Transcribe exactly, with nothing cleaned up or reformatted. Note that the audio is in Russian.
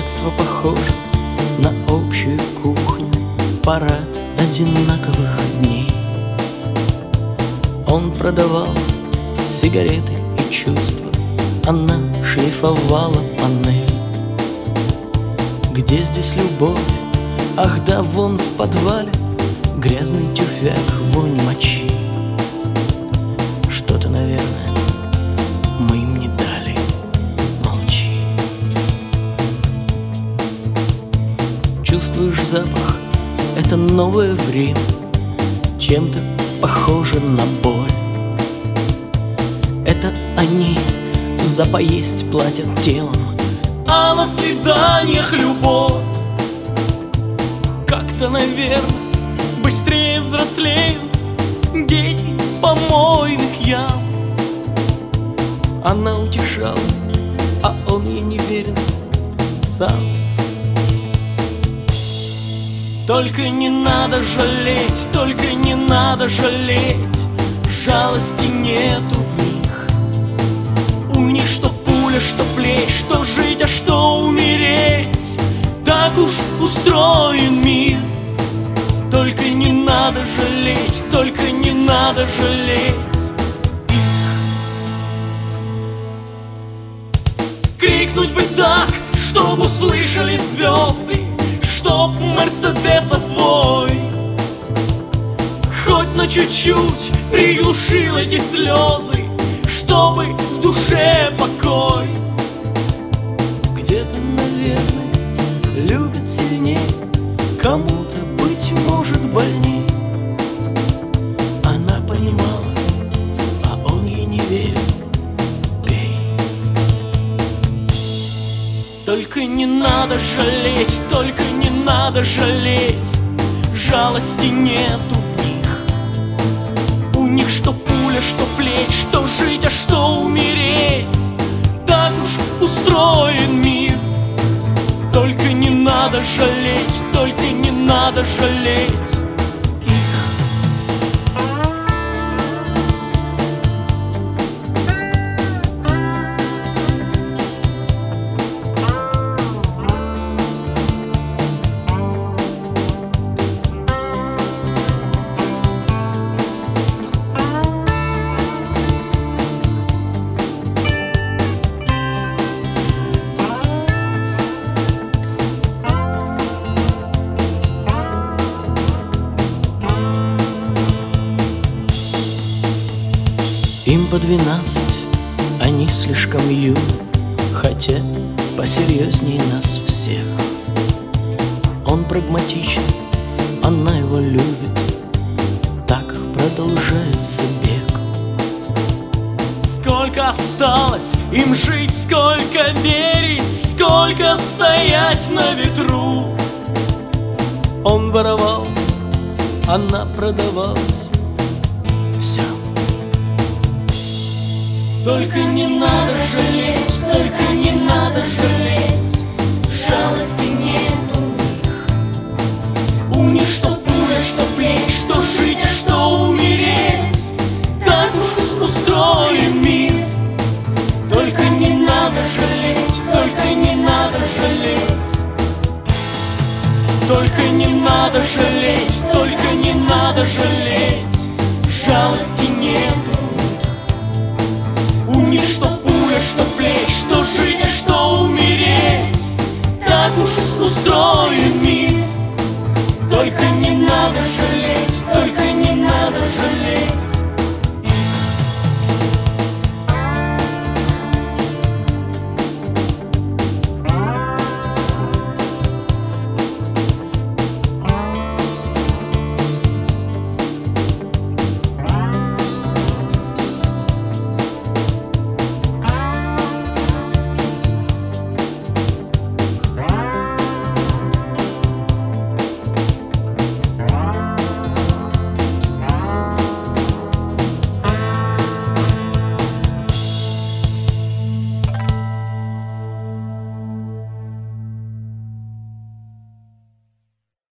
Детство похоже на общую кухню, парад одинаковых дней. Он продавал сигареты и чувства, она шлифовала панель. Где здесь любовь? Ах да, вон в подвале грязный тюфяк, вонь мочи. Что-то, наверное, мы им не дали. Молчи. Чувствуешь запах? Это новое время, чем-то похоже на боль. Это они за поесть платят телом, а на свиданиях любовь. Как-то, наверное, быстрее взрослеют дети помойных ям. Она утешала, а он ей не верил сам. Только не надо жалеть, только не надо жалеть, жалости нету в них. У них что пуля, что плеть, что жить, а что умереть. Так уж устроен мир. Только не надо жалеть, только не надо жалеть их. Крикнуть бы так, чтоб услышали звезды, чтоб мерседесов вой хоть на чуть-чуть приглушил эти слезы, чтобы в душе покой. Где-то, наверное, любят сильней, кому-то, быть может, больней. Она понимала, а он ей не верил. Пей. Только не надо жалеть, только не надо жалеть, жалости нету в них. У них что пуля, что плеть, что жить, а что умереть. Так уж устроен мир. Только не надо жалеть, только не надо жалеть их. Им по двенадцать, они слишком юны, хотя посерьезней нас всех. Он прагматичен, она его любит, так продолжается бег. Сколько осталось им жить, сколько верить, сколько стоять на ветру. Он воровал, она продавалась, вся. Только не надо жалеть, только не надо жалеть, жалости нету в них. У них что пуля, что плеть, что жить, а что умереть. Так уж устроен мир. Только не надо жалеть, только не надо жалеть. Только не надо жалеть, только не надо жалеть, жалости нету. У них что пуля, что плеть, что жить, а что умереть. Так уж устроен мир. Только не надо жалеть.